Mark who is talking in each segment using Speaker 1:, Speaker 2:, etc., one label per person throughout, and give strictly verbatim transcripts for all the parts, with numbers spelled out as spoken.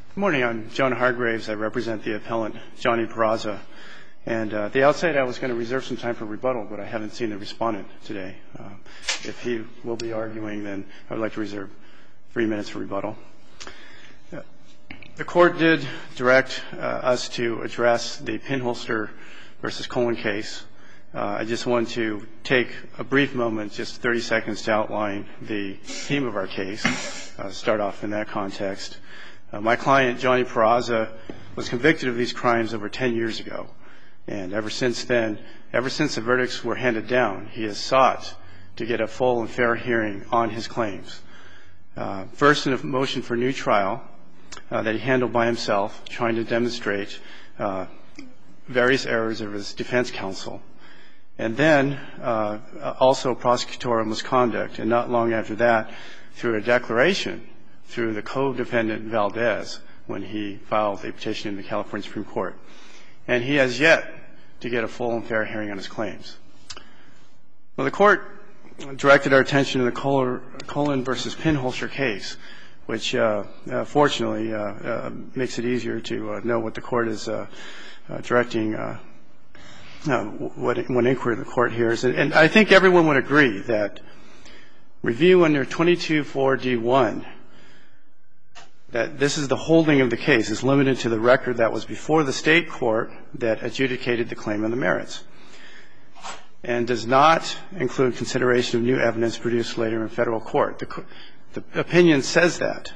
Speaker 1: Good morning. I'm John Hargraves. I represent the appellant, Johnny Peraza. And uh, at the outset, I was going to reserve some time for rebuttal, but I haven't seen the respondent today. Uh, if he will be arguing, then I would like to reserve three minutes for rebuttal. Uh, the court did direct uh, us to address the Pinholster versus Colin case. Uh, I just want to take a brief moment, just thirty seconds, to outline the theme of our case, uh, start off in that context. Uh, my client, Johnny Peraza, was convicted of these crimes over ten years ago. And ever since then, ever since the verdicts were handed down, he has sought to get a full and fair hearing on his claims. Uh, first, in a motion for new trial uh, that he handled by himself, trying to demonstrate uh, various errors of his defense counsel. And then uh, also prosecutorial misconduct. And not long after that, through a declaration through the co-defendant Valdez when he filed a petition in the California Supreme Court. And he has yet to get a full and fair hearing on his claims. Well, the court directed our attention to the Colin versus Pinholster case, which uh, uh, fortunately uh, uh, makes it easier to uh, know what the court is uh, uh, directing, uh, uh, what, what inquiry the court hears. And, and I think everyone would agree that review under twenty-two four D one, that this is the holding of the case, is limited to the record that was before the state court that adjudicated the claim on the merits, and does not include consideration of new evidence produced later in federal court. The, the opinion says that.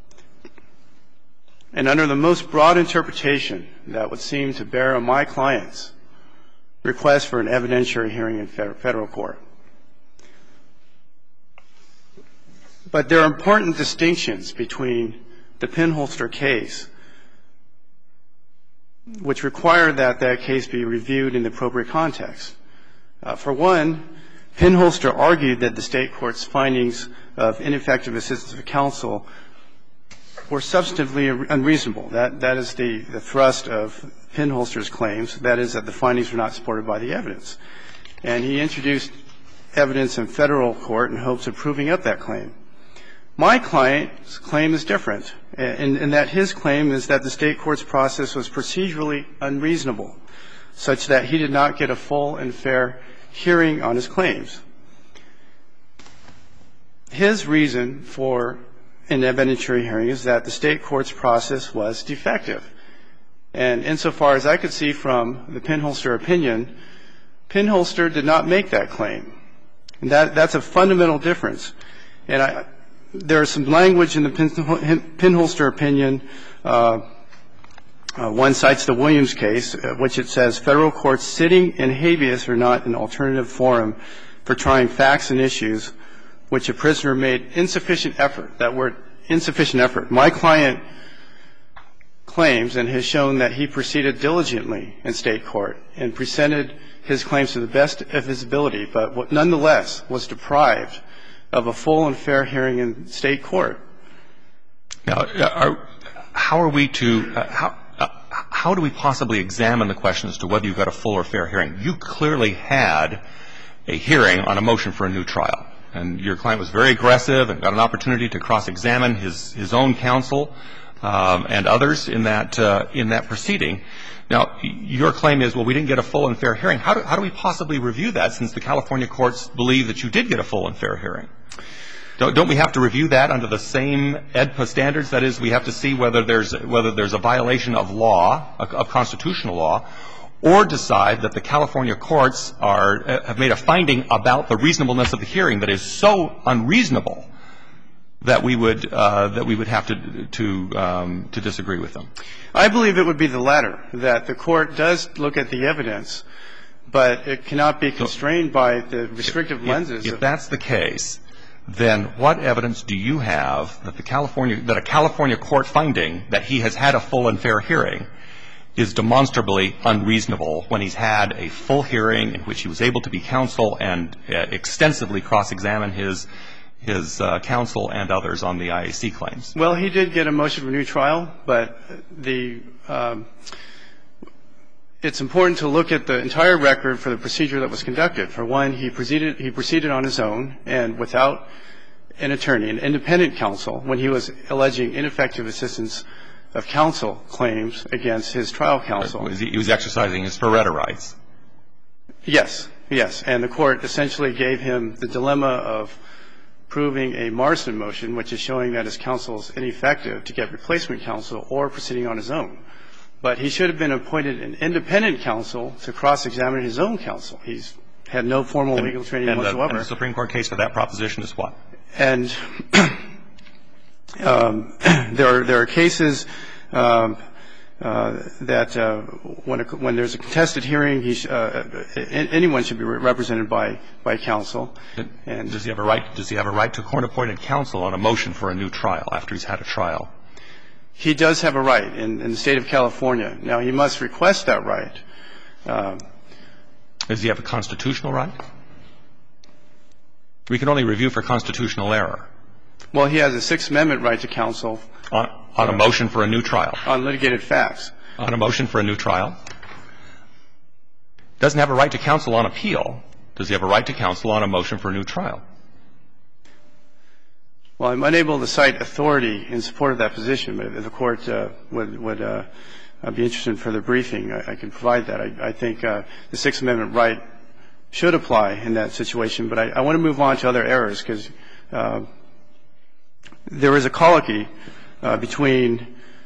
Speaker 1: And under the most broad interpretation that would seem to bear on my client's request for an evidentiary hearing in federal court. But there are important distinctions between the Pinholster case, which require that that case be reviewed in the appropriate context. Uh, for one, Pinholster argued that the state court's findings of ineffective assistance of counsel were substantively unreasonable. That, that is the, the thrust of Pinholster's claims. That is, that the findings were not supported by the evidence. And he introduced evidence in federal court in hopes of proving up that claim. My client's claim is different, in, in that his claim is that the state court's process was procedurally unreasonable, such that he did not get a full and fair hearing on his claims. His reason for an evidentiary hearing is that the state court's process was defective. And insofar as I could see from the Pinholster opinion, Pinholster did not make that claim. And that, that's a fundamental difference. And I... There is some language in the Pinholster opinion. Uh, uh, one cites the Williams case, uh, which it says, federal courts sitting in habeas are not an alternative forum for trying facts and issues which a prisoner made insufficient effort. That word, insufficient effort. My client claims and has shown that he proceeded diligently in state court and presented his claims to the best of his ability, but what, nonetheless was deprived of a full and fair hearing in state court.
Speaker 2: Now, are, how are we to uh, how uh, how do we possibly examine the question as to whether you got a full or fair hearing? You clearly had a hearing on a motion for a new trial, and your client was very aggressive and got an opportunity to cross-examine his his own counsel um, and others in that uh, in that proceeding. Now, your claim is, well, we didn't get a full and fair hearing. How do, how do we possibly review that, since the California courts believe that you did get a full and fair hearing? Don't, don't we have to review that under the same E D P A standards? That is, we have to see whether there's whether there's a violation of law, of constitutional law, or decide that the California courts are have made a finding about the reasonableness of the hearing that is so unreasonable that we would uh, that we would have to to um, to disagree with them.
Speaker 1: I believe it would be the latter, that the court does look at the evidence, but it cannot be constrained so, by the restrictive
Speaker 2: if,
Speaker 1: lenses.
Speaker 2: If
Speaker 1: of
Speaker 2: that's the case, then what evidence do you have that the California that a California court finding that he has had a full and fair hearing is demonstrably unreasonable when he's had a full hearing in which he was able to be counsel and uh, extensively cross-examine his his uh, counsel and others on the I A C claims?
Speaker 1: Well, he did get a motion for new trial, but the um, it's important to look at the entire record for the procedure that was conducted. For one, he proceeded he proceeded on his own and without an attorney, an independent counsel, when he was alleging ineffective assistance of counsel claims against his trial counsel.
Speaker 2: He was exercising his Feretta rights.
Speaker 1: Yes, yes. And the Court essentially gave him the dilemma of proving a Marsden motion, which is showing that his counsel is ineffective to get replacement counsel, or proceeding on his own. But he should have been appointed an independent counsel to cross-examine his own counsel. He's had no formal legal training
Speaker 2: and
Speaker 1: whatsoever.
Speaker 2: The, and the Supreme Court case for that proposition is what?
Speaker 1: And um, there are there are cases um, uh, that uh, when a, when there's a contested hearing, he sh- uh, anyone should be represented by by counsel. And
Speaker 2: does he have a right? Does he have a right to court-appointed counsel on a motion for a new trial after he's had a trial?
Speaker 1: He does have a right in, in the State of California. Now, he must request that right. Um,
Speaker 2: Does he have a constitutional right? We can only review for constitutional error.
Speaker 1: Well, he has a Sixth Amendment right to counsel.
Speaker 2: On, on a motion for a new trial.
Speaker 1: On litigated facts.
Speaker 2: On a motion for a new trial. Doesn't have a right to counsel on appeal. Does he have a right to counsel on a motion for a new trial?
Speaker 1: Well, I'm unable to cite authority in support of that position, but if the Court uh, would, would uh, be interested in further briefing, I, I can provide that. I, I think uh, the Sixth Amendment right should apply in that situation, but I, I want to move on to other errors because uh, there was a colloquy uh, between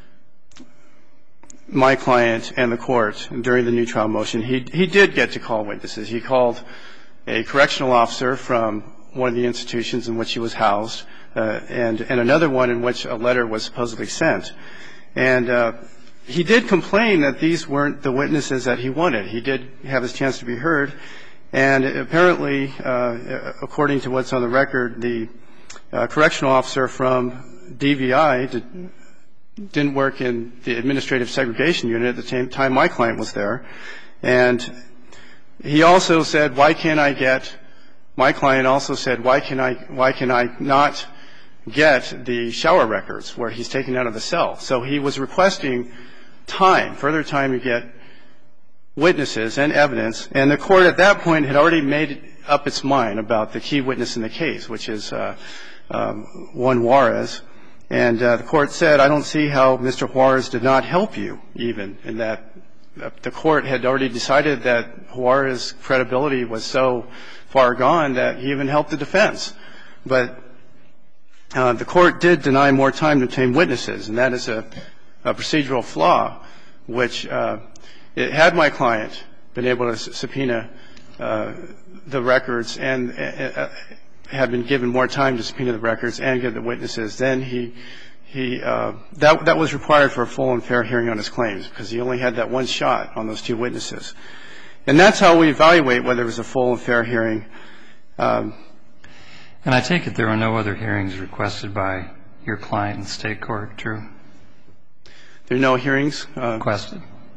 Speaker 1: my client and the Court during the new trial motion. He, he did get to call witnesses. He called a correctional officer from one of the institutions in which he was housed, Uh, and, and another one in which a letter was supposedly sent. And uh, he did complain that these weren't the witnesses that he wanted. He did have his chance to be heard. And apparently, uh, according to what's on the record, the uh, correctional officer from D V I did, didn't work in the administrative segregation unit at the same time my client was there. And he also said, why can't I get – my client also said, why can I, why can I not – get the shower records where he's taken out of the cell. So he was requesting time, further time to get witnesses and evidence. And the Court at that point had already made up its mind about the key witness in the case, which is uh, um, Juan Juarez. And uh, the Court said, I don't see how Mister Juarez did not help you even in that the Court had already decided that Juarez's credibility was so far gone that he even helped the defense. But Uh, the Court did deny more time to obtain witnesses, and that is a, a procedural flaw, which uh, it had my client been able to subpoena uh, the records and uh, had been given more time to subpoena the records and get the witnesses, then he he uh, that that was required for a full and fair hearing on his claims because he only had that one shot on those two witnesses, and that's how we evaluate whether it was a full and fair hearing. Um,
Speaker 3: And I take it there are no other hearings requested by your client in state court, true?
Speaker 1: There are no hearings uh,
Speaker 3: requested.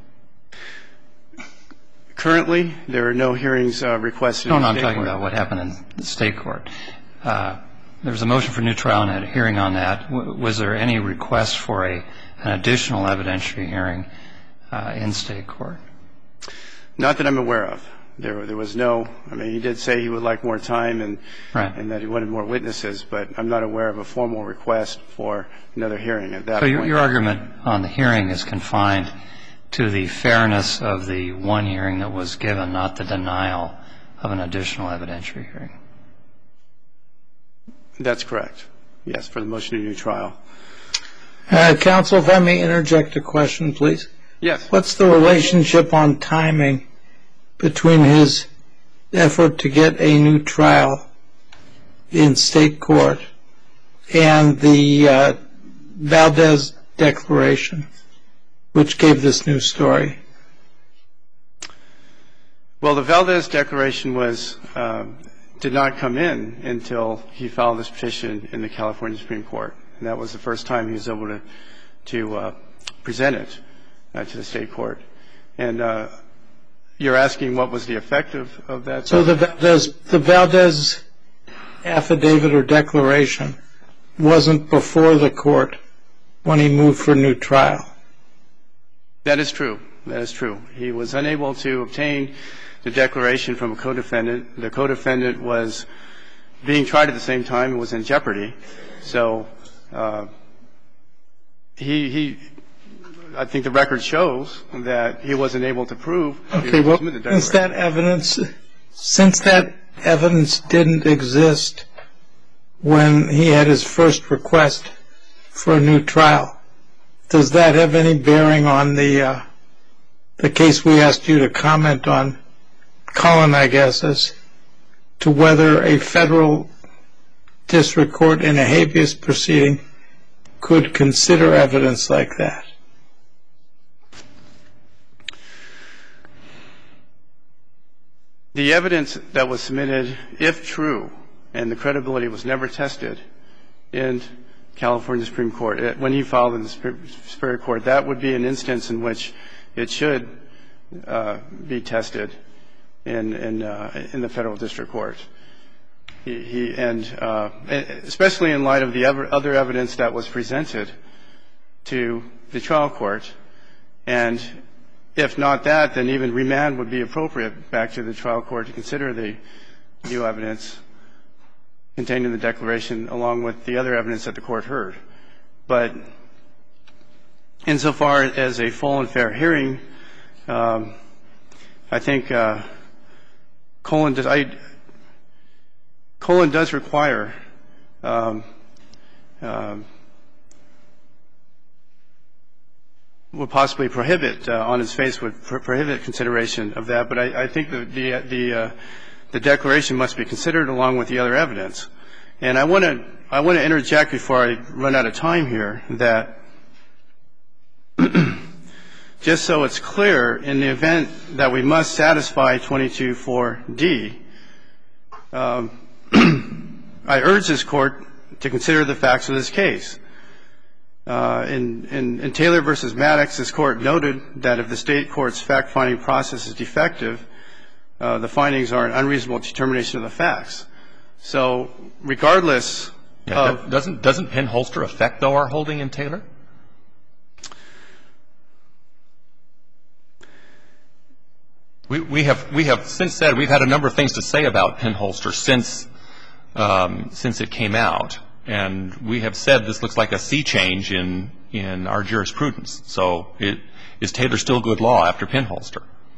Speaker 1: Currently, there are no hearings uh, requested.
Speaker 3: No,
Speaker 1: in
Speaker 3: no,
Speaker 1: state
Speaker 3: I'm talking
Speaker 1: court.
Speaker 3: about what happened in the state court. Uh, there was a motion for new trial and a hearing on that. W- was there any request for a an additional evidentiary hearing uh, in state court?
Speaker 1: Not that I'm aware of. There, there was no. I mean, he did say he would like more time and
Speaker 3: right.
Speaker 1: and that he wanted more witnesses, but I'm not aware of a formal request for another hearing at that
Speaker 3: so
Speaker 1: point.
Speaker 3: So your, your argument on the hearing is confined to the fairness of the one hearing that was given, not the denial of an additional evidentiary hearing.
Speaker 1: That's correct. Yes, for the motion of new trial.
Speaker 4: Uh, counsel, if I may interject a question, please.
Speaker 1: Yes.
Speaker 4: What's the relationship on timing between his effort to get a new trial in state court and the uh, Valdez Declaration, which gave this new story?
Speaker 1: Well, the Valdez Declaration was uh, did not come in until he filed this petition in the California Supreme Court, and that was the first time he was able to to uh, present it uh, to the state court. And uh, you're asking what was the effect of, of that?
Speaker 4: So the Valdez, the Valdez affidavit or declaration wasn't before the court when he moved for new trial?
Speaker 1: That is true. That is true. He was unable to obtain the declaration from a co-defendant. The co-defendant was being tried at the same time and was in jeopardy. So uh, he, he I think the record shows that he wasn't able to prove.
Speaker 4: Okay, well, since that evidence, since that evidence didn't exist when he had his first request for a new trial, does that have any bearing on the uh, the case we asked you to comment on, Colin, I guess, as to whether a federal district court in a habeas proceeding could consider evidence like that?
Speaker 1: The evidence that was submitted, if true, and the credibility was never tested in California Supreme Court, when he filed in the Superior Court, that would be an instance in which it should uh, be tested in in, uh, in the federal district court. He, he and uh, especially in light of the other evidence that was presented to the trial court, and if not that, then even remand would be appropriate back to the trial court to consider the new evidence contained in the declaration along with the other evidence that the court heard. But insofar as a full and fair hearing, um, I think uh, Colin does, I, Colin does require um, um, would possibly prohibit, uh, on his face, would pro- prohibit consideration of that. But I, I think the the the, uh, the declaration must be considered along with the other evidence. And I want to I want to interject before I run out of time here that just so it's clear, in the event that we must satisfy twenty-two four D, um, I urge this Court to consider the facts of this case. Uh, in, in, in Taylor v. Maddox, this Court noted that if the State court's fact-finding process is defective, uh, the findings are an unreasonable determination of the facts. So regardless
Speaker 2: yeah,
Speaker 1: of...
Speaker 2: Doesn't, doesn't Penholster affect, though, our holding in Taylor? We, we have we have since said we've had a number of things to say about Penholster since um, since it came out. And we have said this looks like a sea change in, in our jurisprudence. So it, is Taylor still good law after Penholster?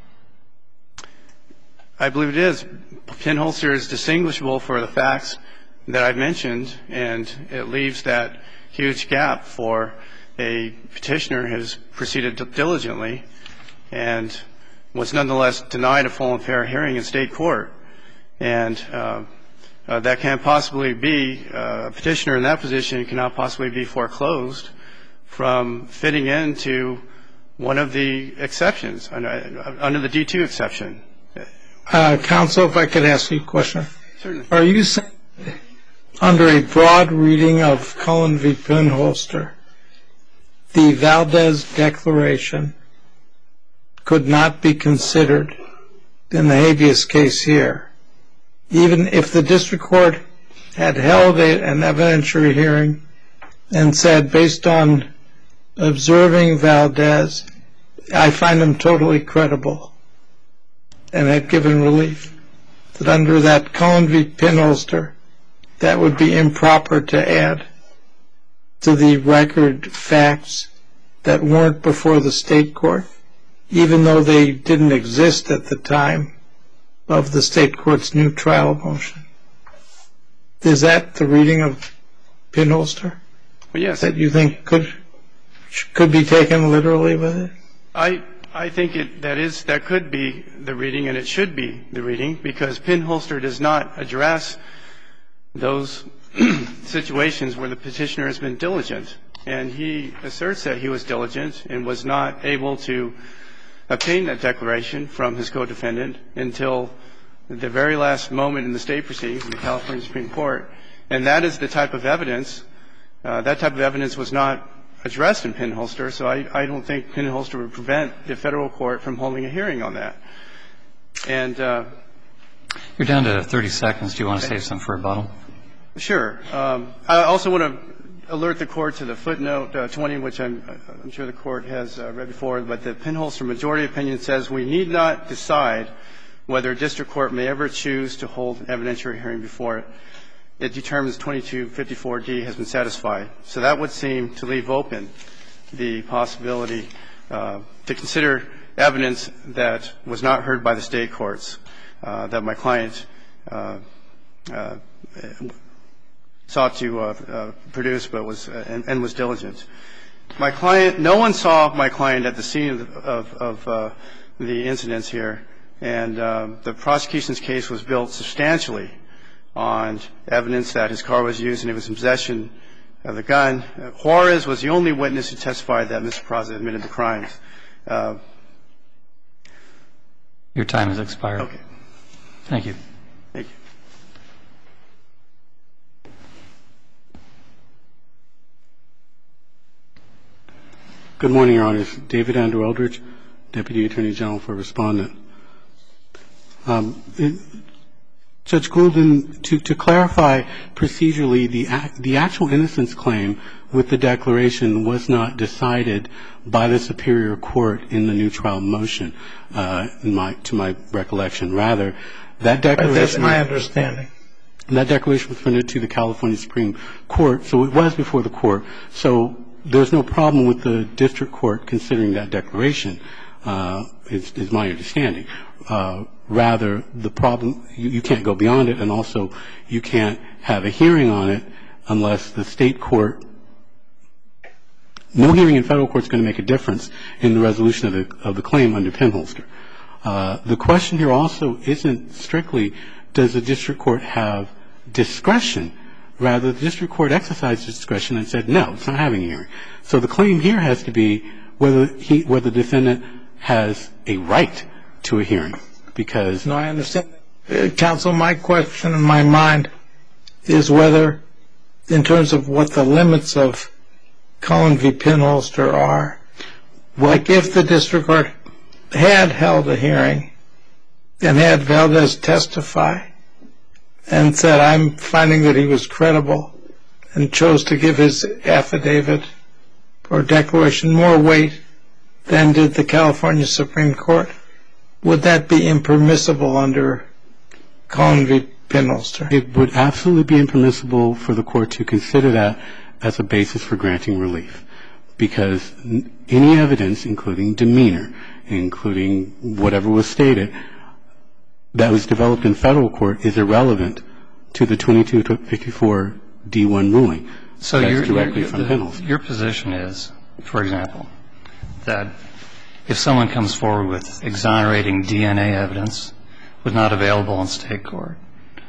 Speaker 1: I believe it is. Penholster is distinguishable for the facts that I've mentioned, and it leaves that huge gap for a petitioner who has proceeded diligently and was nonetheless denied a full and fair hearing in State court. And uh, Uh, that can't possibly be, uh, a petitioner in that position cannot possibly be foreclosed from fitting into one of the exceptions, under, under the D two exception.
Speaker 4: Uh, counsel, if I could ask you a question.
Speaker 1: Certainly.
Speaker 4: Are you saying, under a broad reading of Cullen v. Penholster, the Valdez Declaration could not be considered in the habeas case here, even if the district court had held a, an evidentiary hearing and said, based on observing Valdez, I find him totally credible, and had given relief, that under that Cullen v. Penholster, that would be improper to add to the record facts that weren't before the State court, even though they didn't exist at the time of the State court's new trial motion. Is that the reading of Penholster?
Speaker 1: Well, yes.
Speaker 4: That you think could could be taken literally with it?
Speaker 1: I I think it that is that could be the reading, and it should be the reading, because Penholster does not address those situations where the petitioner has been diligent, and he asserts that he was diligent and was not able to obtain that declaration from his co-defendant until the very last moment in the State proceedings in the California Supreme Court. And that is the type of evidence, uh, that type of evidence was not addressed in Penholster, so I, I don't think Penholster would prevent the Federal court from holding a hearing on that. And uh,
Speaker 3: you're down to thirty seconds. Do you want to save some for rebuttal?
Speaker 1: Sure. Um, I also want to alert the Court to the footnote uh, twenty, which I'm, I'm sure the Court has uh, read before, but the Penholster majority opinion says we need not decide whether a district court may ever choose to hold an evidentiary hearing before it. It determines twenty-two fifty-four D has been satisfied. So that would seem to leave open the possibility uh, to consider evidence that was not heard by the state courts, uh, that my client uh, uh, sought to uh, uh, produce but was uh, and, and was diligent. My client, no one saw my client at the scene of, of, of uh, the incidents here, and uh, the prosecution's case was built substantially on evidence that his car was used and he was in possession of the gun. Juarez was the only witness who testified that Mister Peraza admitted the crimes. Uh,
Speaker 3: Your time has expired.
Speaker 1: okay.
Speaker 3: Thank you.
Speaker 1: Thank you.
Speaker 5: Good morning, Your Honors. David Andrew Eldridge, Deputy Attorney General for Respondent. Um, it, Judge Goulden, to, to clarify procedurally, the, the actual innocence claim with the declaration was not decided by the Superior Court in the new trial motion, uh, in my, to my recollection. Rather, that declaration...
Speaker 4: That's my understanding.
Speaker 5: That declaration was submitted to the California Supreme Court, so it was before the court. So there's no problem with the district court considering that declaration, uh, is, is my understanding. Uh, rather, the problem, you, you can't go beyond it, and also you can't have a hearing on it unless the state court, no hearing in federal court is going to make a difference in the resolution of the, of the claim under Penholster. Uh, the question here also isn't strictly, does the district court have discretion? Rather, the district court exercised discretion and said, no, it's not having a hearing. So the claim here has to be whether he, whether the defendant has a right to a hearing, because...
Speaker 4: No, I understand. Uh, counsel, my question in my mind is whether, in terms of what the limits of Cullen v. Penholster are, like if the district court had held a hearing and had Valdez testify and said, I'm finding that he was credible, and chose to give his affidavit or declaration more weight than did the California Supreme Court, would that be impermissible under Cullen v. Penholster?
Speaker 5: It would absolutely be impermissible for the court to consider that as a basis for granting relief, because any evidence, including demeanor, including whatever was stated, that was developed in federal court is irrelevant to the twenty-two fifty-four D one ruling.
Speaker 3: So
Speaker 5: That's
Speaker 3: your,
Speaker 5: directly
Speaker 3: your,
Speaker 5: from
Speaker 3: the,
Speaker 5: Penholster.
Speaker 3: Your position is, for example, that if someone comes forward with exonerating D N A evidence was not available in state court,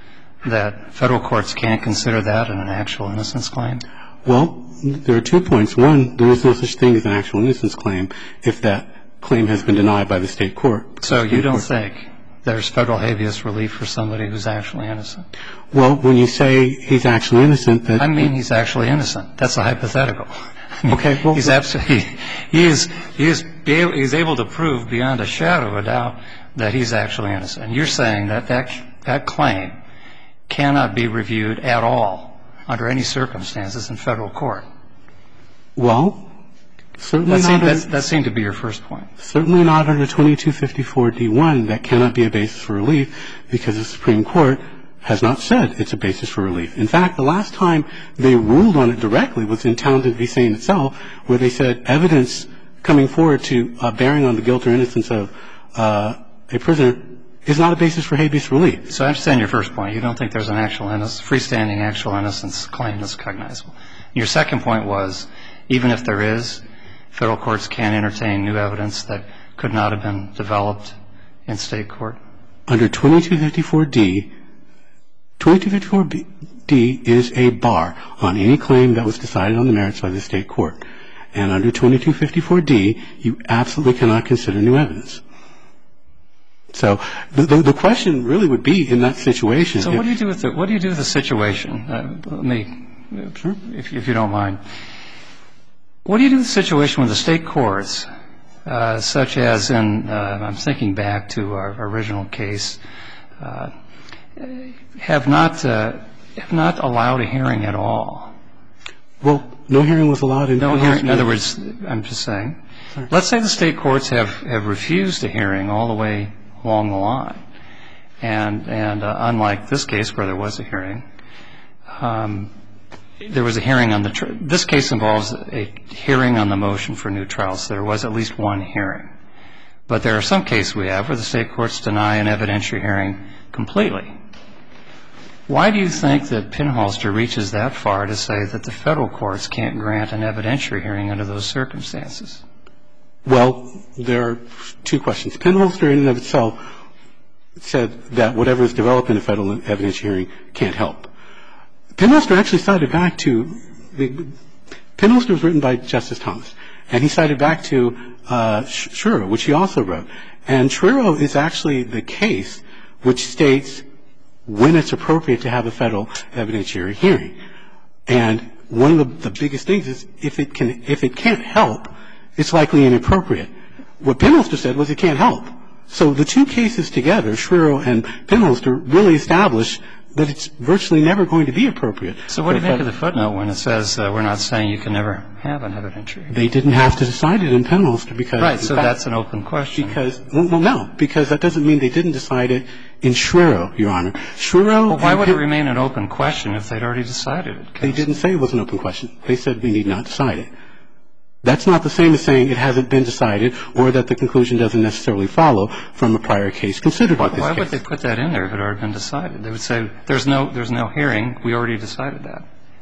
Speaker 3: that federal courts can't consider that in an actual innocence claim?
Speaker 5: Well, there are two points. One, there is no such thing as an actual innocence claim if that claim has been denied by the state court.
Speaker 3: So you don't think there's federal habeas relief for somebody who's actually innocent?
Speaker 5: Well, when you say he's actually innocent, that...
Speaker 3: I mean he's actually innocent. That's a hypothetical.
Speaker 5: Okay, well...
Speaker 3: He's absolutely... He is, he is, he is able to prove beyond a shadow of a doubt that he's actually innocent. And you're saying that that, that claim cannot be reviewed at all under any circumstances in federal court?
Speaker 5: Well, certainly
Speaker 3: that
Speaker 5: not...
Speaker 3: Seemed, under, that seemed to be your first point.
Speaker 5: Certainly not under twenty-two fifty-four D one. That cannot be a basis for relief because the Supreme Court has not said it's a basis for relief. In fact, the last time they ruled on it directly was in Townsend v. Sain itself, where they said evidence coming forward to uh, bearing on the guilt or innocence of uh, a prisoner is not a basis for habeas relief.
Speaker 3: So I understand your first point. You don't think there's an actual innocence, freestanding actual innocence claim that's cognizable. Your second point was, even if there is, federal courts can't entertain new evidence that could not have been developed in state court?
Speaker 5: Under twenty-two fifty-four D, twenty-two fifty-four D is a bar on any claim that was decided on the merits by the state court. And under twenty-two fifty-four D, you absolutely cannot consider new evidence. So the, the, the question really would be in that situation.
Speaker 3: So what do you do with the, what do you do with the situation? Uh, let me,
Speaker 5: Sure.
Speaker 3: if, if you don't mind. What do you do with the situation with the state courts, uh, such as in, uh, I'm thinking back to our original case, uh, have not uh, have not allowed a hearing at all?
Speaker 5: Well, no hearing was allowed in...
Speaker 3: No hearing. In other words, I'm just saying, Sorry. Let's say the state courts have, have refused a hearing all the way along the line. And, and uh, unlike this case where there was a hearing, um, there was a hearing on the tr- – this case involves a hearing on the motion for new trial, so there was at least one hearing. But there are some cases we have where the state courts deny an evidentiary hearing completely. Why do you think that Pinholster reaches that far to say that the federal courts can't grant an evidentiary hearing under those circumstances?
Speaker 5: Well, there are two questions. Pinholster in and of itself said that whatever is developed in a federal evidentiary hearing can't help. Pinholster actually cited back to – Pinholster was written by Justice Thomas, and he cited back to uh, Schiro, which he also wrote. And Schiro is actually the case which states when it's appropriate to have a federal evidentiary hearing. And one of the, the biggest things is if it can – if it can't help, it's likely inappropriate. What Pinholster said was it can't help. So the two cases together, Schiro and Pinholster, really establish that it's virtually never going to be appropriate.
Speaker 3: So what do you make of the footnote when it says uh, we're not saying you can never have an evidentiary?
Speaker 5: They didn't have to decide it in Pinholster because –
Speaker 3: Right, so fact, that's an open question.
Speaker 5: Because – well, no, because that doesn't mean they didn't decide it in Schiro, Your Honor. Schiro –
Speaker 3: Well, why would it remain an open question if they'd already decided it?
Speaker 5: They didn't say it was an open question. They said we need not decide it. That's not the same as saying it hasn't been decided or that the conclusion doesn't necessarily follow from a prior case considered by this case.
Speaker 3: Why would they put that in there if it had already been decided? They would say there's no there's no hearing. We already decided that.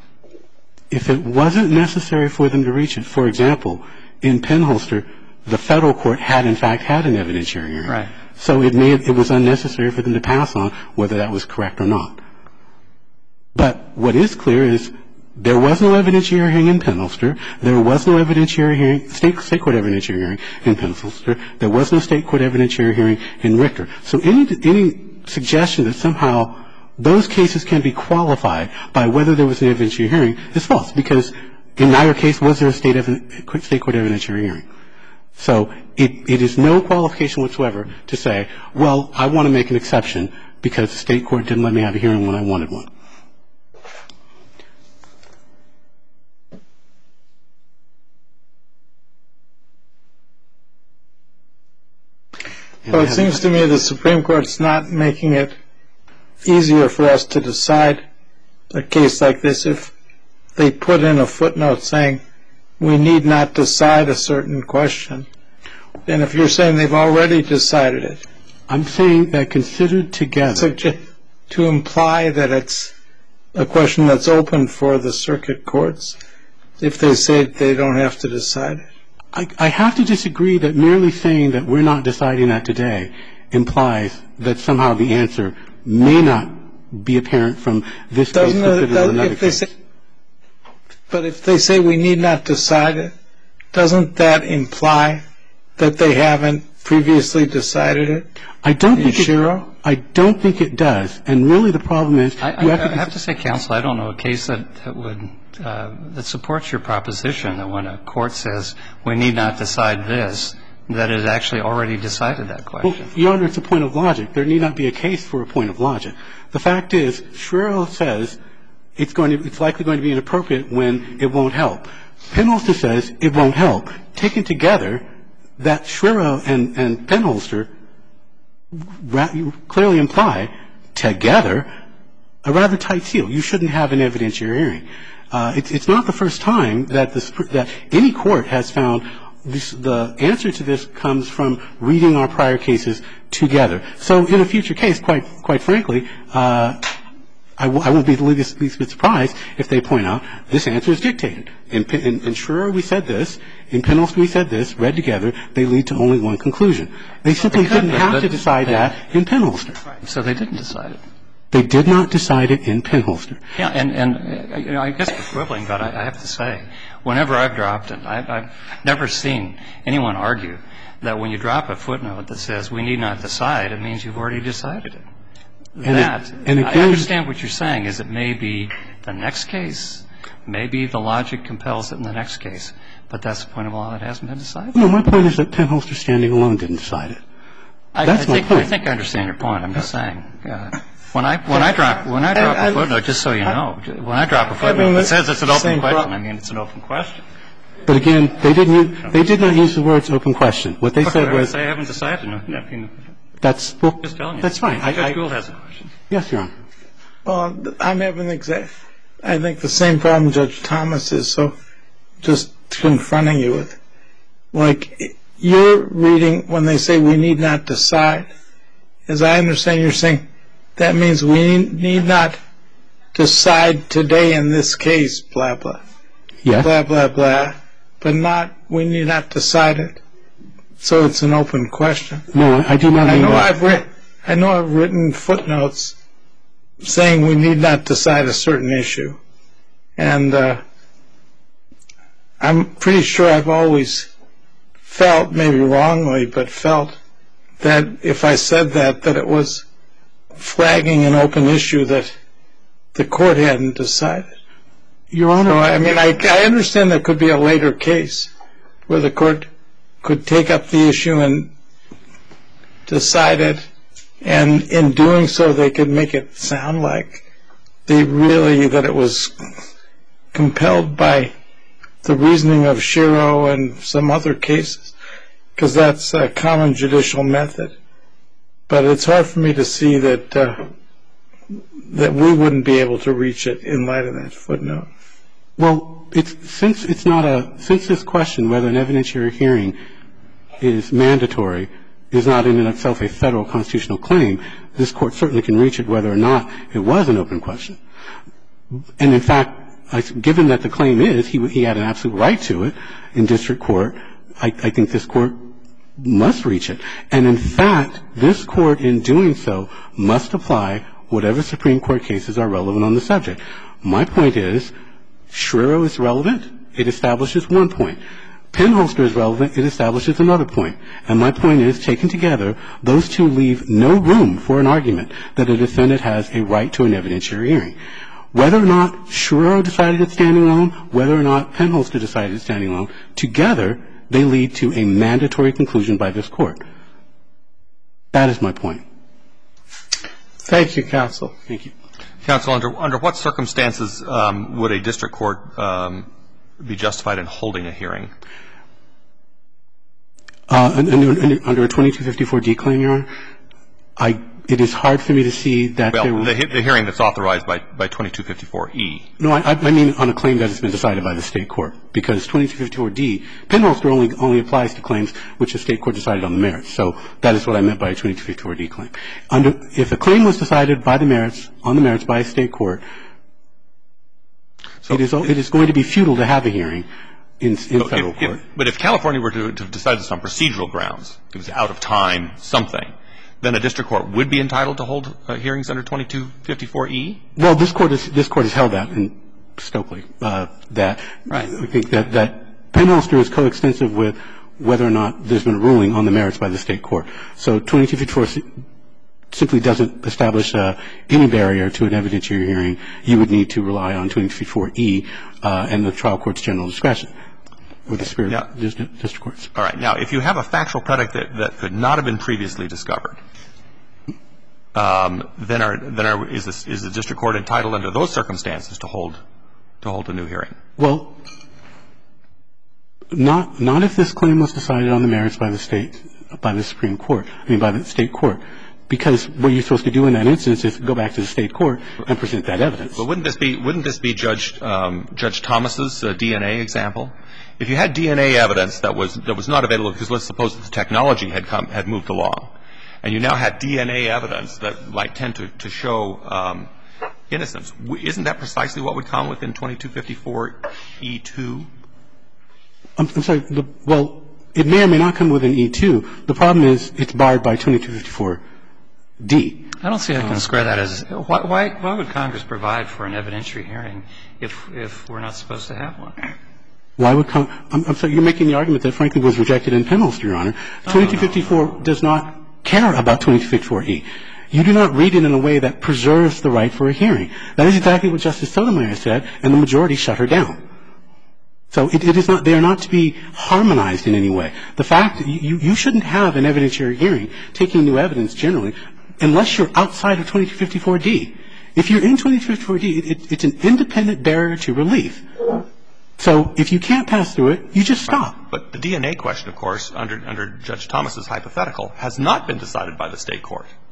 Speaker 5: If it wasn't necessary for them to reach it, for example, in Pinholster, the federal court had, in fact, had an evidentiary hearing.
Speaker 3: Right.
Speaker 5: So it made it was unnecessary for them to pass on whether that was correct or not. But what is clear is there was no evidentiary hearing in Pinholster. There was no evidentiary hearing, state, state court evidentiary hearing in Pinholster. There was no state court evidentiary hearing in Richter. So any, any suggestion that somehow those cases can be qualified by whether there was an evidentiary hearing is false, because in neither case was there a state, ev- state court evidentiary hearing. So it, it is no qualification whatsoever to say, well, I want to make an exception because the state court didn't let me have a hearing when I wanted one.
Speaker 4: Well, it seems to me the Supreme Court's not making it easier for us to decide a case like this if they put in a footnote saying we need not decide a certain question. And if you're saying they've already decided it.
Speaker 5: I'm saying that considered together.
Speaker 4: To imply that it's a question that's open for the circuit courts if they say they don't have to decide it.
Speaker 5: I, I have to disagree that merely saying that we're not deciding that today implies that somehow the answer may not be apparent from this case or another case.
Speaker 4: Say, but if they say we need not decide it, doesn't that imply that they haven't previously decided it?
Speaker 5: I don't think it, I don't think it does. And really the problem is
Speaker 3: I,
Speaker 5: you
Speaker 3: I,
Speaker 5: have, to
Speaker 3: I have to say, counsel, I don't know a case that, that would uh, that supports your proposition that when a court says we need not decide this, that it actually already decided that question.
Speaker 5: Well, Your Honor, it's a point of logic. There need not be a case for a point of logic. The fact is, Schreiro says it's going to, it's likely going to be inappropriate when it won't help. Penholster says it won't help. Taken together, that Schreiro and, and Penholster clearly imply together a rather tight seal. You shouldn't have an evidentiary hearing. Uh, it's, it's not the first time that, the, that any court has found this, the answer to this comes from reading our prior cases together. So in a future case, quite quite frankly, uh, I, w- I won't be the least, least bit surprised if they point out this answer is dictated. In, in, in Schreiro we said this. In Penholster we said this. Read together, they lead to only one conclusion. They simply
Speaker 3: they could,
Speaker 5: didn't
Speaker 3: but,
Speaker 5: have
Speaker 3: but,
Speaker 5: to decide that in Penholster.
Speaker 3: Right. So they didn't decide it.
Speaker 5: They did not decide it in Penholster.
Speaker 3: Yeah, and, and uh, you know, I guess we're quibbling, but I, I have to say, whenever I've dropped it, I, I've never seen anyone argue that when you drop a footnote that says we need not decide, it means you've already decided it.
Speaker 5: And
Speaker 3: that,
Speaker 5: it, and again,
Speaker 3: I understand what you're saying is it may be the next case, maybe the logic compels it in the next case, but that's the point of law that hasn't been decided.
Speaker 5: No, my point is that Penholster standing alone didn't decide it.
Speaker 3: I,
Speaker 5: That's
Speaker 3: I think,
Speaker 5: my point.
Speaker 3: I think I understand your point. I'm just saying. Uh, When I when I drop when I drop a footnote, just so you know, when I drop a footnote that says it's an open question, I mean it's an open question.
Speaker 5: But again, they didn't use, they did not use the words open question. What they said was
Speaker 3: they haven't decided. No,
Speaker 5: that's well,
Speaker 3: just telling you.
Speaker 5: that's fine.
Speaker 3: Judge Gould has a question.
Speaker 5: Yes, Your Honor.
Speaker 4: Well, I'm having exact I think, the same problem Judge Thomas is, so just confronting you with. Like, you're reading when they say we need not decide. As I understand, you're saying that means we need not decide today in this case, blah, blah.
Speaker 5: Yes.
Speaker 4: Blah, blah, blah. But not, we need not decide it. So it's an open question.
Speaker 5: No, I do not
Speaker 4: I
Speaker 5: mean
Speaker 4: know
Speaker 5: that.
Speaker 4: I've written, I know I've written footnotes saying we need not decide a certain issue. And uh, I'm pretty sure I've always felt, maybe wrongly, but felt that if I said that, that it was flagging an open issue that the court hadn't decided.
Speaker 5: Your Honor.
Speaker 4: So, I mean, I, I understand there could be a later case where the court could take up the issue and decide it, and in doing so they could make it sound like they really, that it was compelled by the reasoning of Shiro and some other cases, because that's a common judicial method. But it's hard for me to see that uh, that we wouldn't be able to reach it in light of that footnote.
Speaker 5: Well, it's, since it's not a, since this question whether an evidentiary hearing is mandatory is not in and of itself a federal constitutional claim, this court certainly can reach it whether or not it was an open question. And in fact, I, given that the claim is he, he had an absolute right to it in district court, I, I think this court must reach it. And in fact, this court in doing so must apply whatever Supreme Court cases are relevant on the subject. My point is, Shiro is relevant. It establishes one point. Penholster is relevant. It establishes another point. And my point is, taken together, those two leave no room for an argument that a defendant has a right to an evidentiary hearing. Whether or not Shiro decided it standing alone, whether or not Penholster decided it standing alone, together they lead to a mandatory conclusion by this court. That is my point.
Speaker 4: Thank you, counsel.
Speaker 5: Thank you.
Speaker 2: Counsel, under, under what circumstances um, would a district court um, be justified in holding a hearing?
Speaker 5: Uh, under, under a twenty-two fifty-four D claim, Your Honor, I, it is hard for me to see that
Speaker 2: well,
Speaker 5: there were...
Speaker 2: the, the hearing that's authorized by, by twenty-two fifty-four E.
Speaker 5: No, I, I mean on a claim that has been decided by the state court, because twenty-two fifty-four D, Penholster only, only applies to claims which the state court decided on the merits. So that is what I meant by a twenty-two fifty-four D claim. Under, if a claim was decided by the merits, on the merits by a state court, so it is, it is going to be futile to have a hearing in, in
Speaker 2: so
Speaker 5: federal
Speaker 2: if,
Speaker 5: court.
Speaker 2: If, but if California were to, to decide this on procedural grounds, it was out of time, something, then a district court would be entitled to hold uh, hearings under twenty-two fifty-four E?
Speaker 5: Well, this court is, this court has held that in Stokely, uh, that
Speaker 3: Right.
Speaker 5: I think that, that Penholster is coextensive with whether or not there's been a ruling on the merits by the state court. So twenty-two fifty-four simply doesn't establish uh, any barrier to an evidentiary hearing. You would need to rely on twenty-two fifty-four E uh, and the trial court's general discretion with the spirit
Speaker 2: Now,
Speaker 5: of district, district courts.
Speaker 2: All right. Now, if you have a factual predicate that, that could not have been previously discovered, um, then, are, then are, is, this, is the district court entitled under those circumstances to hold to hold a new hearing?
Speaker 5: Well, not not if this claim was decided on the merits by the state, by the Supreme Court, I mean by the state court. Because what you're supposed to do in that instance is go back to the state court and present that evidence.
Speaker 2: But wouldn't this be wouldn't this be Judge um, Judge Thomas's uh, D N A example? If you had D N A evidence that was that was not available because let's suppose that the technology had come had moved along, and you now had D N A evidence that might tend to to show um, innocence, isn't that precisely what would come within twenty-two fifty-four E two?
Speaker 5: I'm, I'm sorry. The, well, it may or may not come within E two. The problem is it's barred by twenty-two fifty-four D.
Speaker 3: I don't see how I can square that as why, why why would Congress provide for an evidentiary hearing if if we're not supposed to have one?
Speaker 5: Why would Con- I'm, I'm sorry, you're making the argument that frankly was rejected in Penholster, Your Honor. twenty-two fifty-four does not care about twenty-two fifty-four E. You do not read it in a way that preserves the right for a hearing. That is exactly what Justice Sotomayor said, and the majority shut her down. So it, it is not, they are not to be harmonized in any way. The fact that you, you shouldn't have an evidentiary hearing taking new evidence generally unless you're outside of twenty-two fifty-four D. If you're in twenty-two fifty-four D, it, it's an independent barrier to relief. So if you can't pass through it, you just stop.
Speaker 2: Right. But the D N A question, of course, under under Judge Thomas's hypothetical, has not been decided by the state court.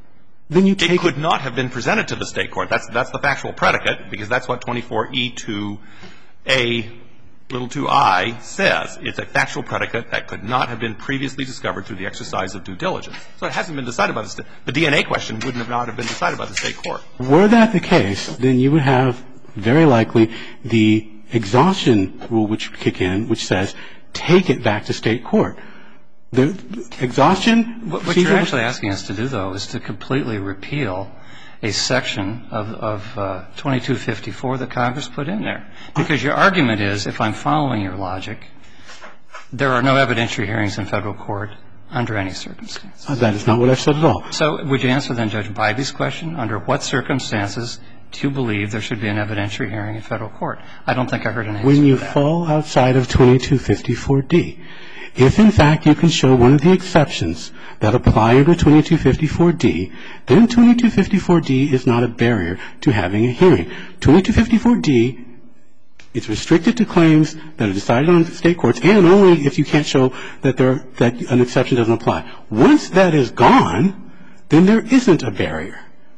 Speaker 5: then you take
Speaker 2: it could not have been presented to the state court. That's that's the factual predicate, because that's what twenty-four E two A little two I says. It's a factual predicate that could not have been previously discovered through the exercise of due diligence. So it hasn't been decided by the state. The D N A question wouldn't have not have been decided by the state court.
Speaker 5: Were that the case, then you would have very likely the exhaustion rule which would kick in, which says take it back to state court. The exhaustion.
Speaker 3: What you're actually asking us to do, though, is to completely repeal a section of, of uh, twenty-two fifty-four that Congress put in there. Because your argument is, if I'm following your logic, there are no evidentiary hearings in federal court under any circumstances.
Speaker 5: Uh, that is not what I've said at all.
Speaker 3: So would you answer then Judge Bybee's question? Under what circumstances do you believe there should be an evidentiary hearing in federal court? I don't think I heard an answer to that.
Speaker 5: When you fall outside of twenty-two fifty-four D. If, in fact, you can show one of the exceptions that apply under twenty-two fifty-four D, then twenty-two fifty-four D is not a barrier to having a hearing. twenty-two fifty-four D is restricted to claims that are decided on state courts, and only if you can't show that there that an exception doesn't apply. Once that is gone, then there isn't a barrier.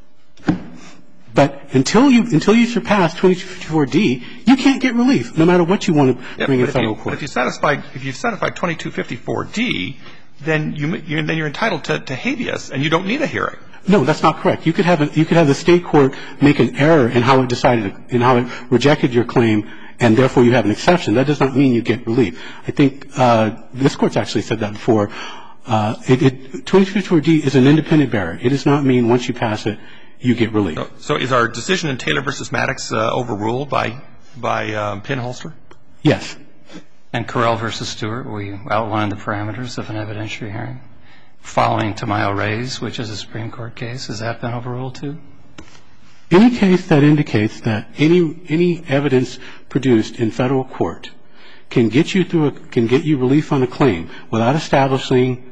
Speaker 5: But until you until you surpass twenty-two fifty-four D, you can't get relief, no matter what you want to bring in federal court.
Speaker 2: But if you satisfy if you satisfy twenty-two fifty-four D, then you you're, then you're entitled to, to habeas, and you don't need a hearing.
Speaker 5: No, that's not correct. You could have a, you could have the state court make an error in how it decided in how it rejected your claim, and therefore you have an exception. That does not mean you get relief. I think uh, this Court's actually said that before. Uh, it, it, twenty-two fifty-four D is an independent barrier. It does not mean once you pass it, you get relief.
Speaker 2: So, so is our decision in Taylor versus Maddox uh, overruled by by um, Pinholster?
Speaker 5: Yes.
Speaker 3: And Correll versus Stewart, we outlined the parameters of an evidentiary hearing. Following Tamayo-Reyes, which is a Supreme Court case, has that been overruled too?
Speaker 5: Any case that indicates that any any evidence produced in federal court can get you through a, can get you relief on a claim without establishing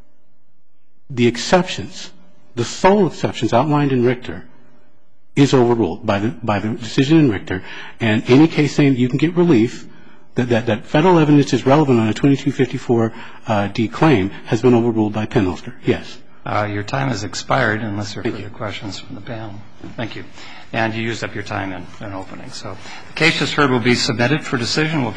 Speaker 5: the exceptions, the sole exceptions outlined in Richter, is overruled by the by the decision in Richter. And any case saying that you can get relief, that that, that federal evidence is relevant on a twenty-two fifty-four uh, D claim, has been overruled by Pinholster. Yes.
Speaker 3: Uh, your time has expired unless there are further questions from the panel. Thank you. And you used up your time in, in opening. So the case just heard will be submitted for decision. We'll